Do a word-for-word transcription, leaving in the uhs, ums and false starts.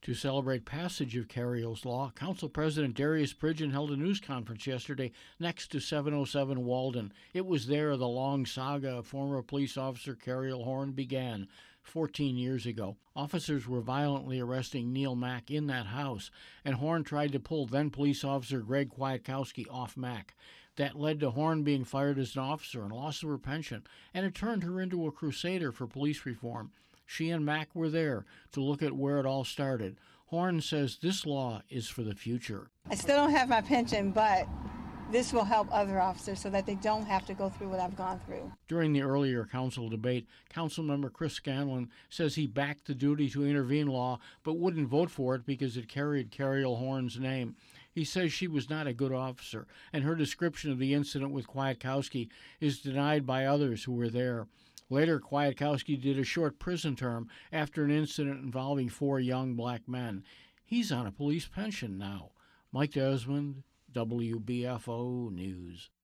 To celebrate passage of Cariol's law, Council President Darius Pridgeon held a news conference yesterday next to seven oh seven Walden. It was there the long saga of former police officer Cariol Horn began fourteen years ago. Officers were violently arresting Neil Mack in that house, and Horn tried to pull then police officer Greg Kwiatkowski off Mack. That led to Horn being fired as an officer and loss of her pension, and it turned her into a crusader for police reform. She and Mack were there to look at where it all started. Horn says this law is for the future. I still don't have my pension, but this will help other officers so that they don't have to go through what I've gone through. During the earlier council debate, Councilmember Chris Scanlon says he backed the duty to intervene law but wouldn't vote for it because it carried Cariol Horn's name. He says she was not a good officer, and her description of the incident with Kwiatkowski is denied by others who were there. Later, Kwiatkowski did a short prison term after an incident involving four young black men. He's on a police pension now. Mike Desmond, W B F O News.